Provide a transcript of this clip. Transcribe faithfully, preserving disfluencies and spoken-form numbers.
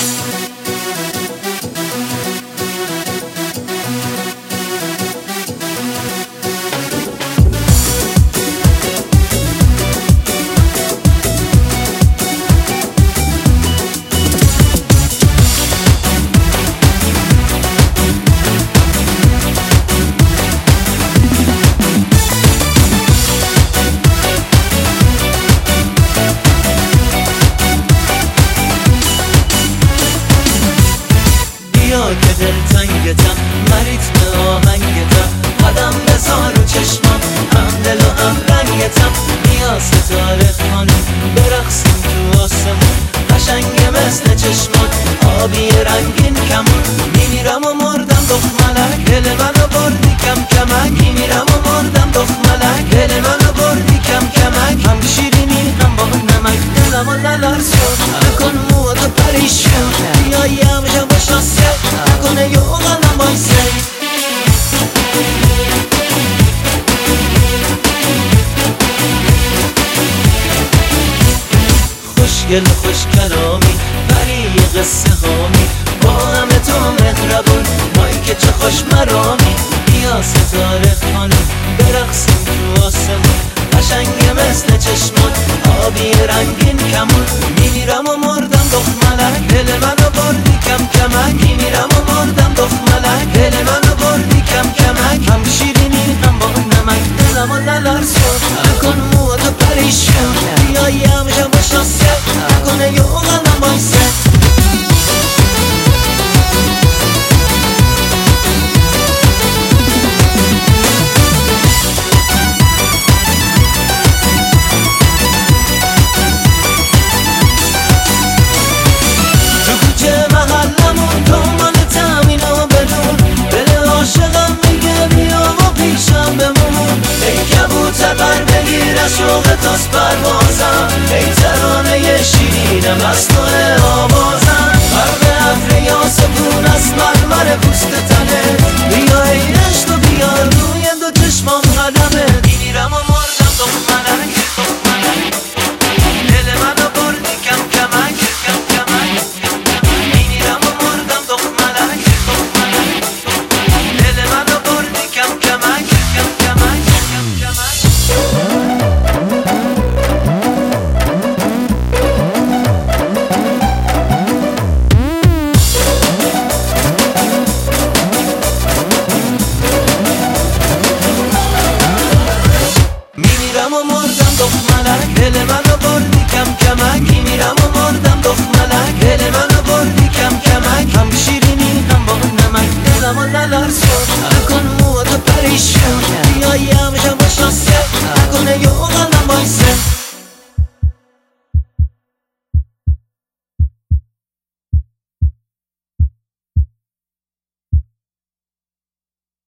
که دلتنگتم مریتم آهنگتم قدم بزار و چشمام هم دل و هم رنگتم بیا ستاره خانم برقصیم تو آسمون قشنگ مثل چشمات آبی رنگین کمون میمیرم و مردم دختملک دل منو بردی کم کمک میمیرم و مردم دختملک دل منو بردی کم کمک هم شیرینی هم با نمک دلم و نلرز شد نکن موهاتو پریشون بیا یه همشم بشناسه نکنه یه اغلم بایسه خوشگل خوش کلامی بری قصه هامی با همه تو مهربون مایی که چه خوش مرامی بیا ستاره خانم برقصیم تو آسمون قشنگ مثل چشمات آبی رنگین کمون میمیرم و مردم دختملک دل منو بردی کم کمک میمیرم و مردم دختملک دل منو بردی کم کمک هم شیرینی هم با نمک دلم و نلرز شد نکن موهاتو پریشون بیا یه همشم بشناسه نکنه یه اغلم بایسه شوق تاست پروازم ای ترانه شیرینم از توه آوازم برق ابر یا سکون از مرمر پوست تنه بیا ای عشق و بیا روی دو چشمام قدمه میمیرم و مردم دختملک دختملک دل منو بردی کم کمک کم کمک میمیرم و مردم دختملک دختملک دل منو بردی کم کمک کم کمک کم کمک دل منو بردی کم کمک میمیرم و مردم دختملک دل منو بردی کم کمک هم شیرینی هم با نمک دلم و نلرز شد نکن موهاتو پریشون بیا یه همشم بشناسه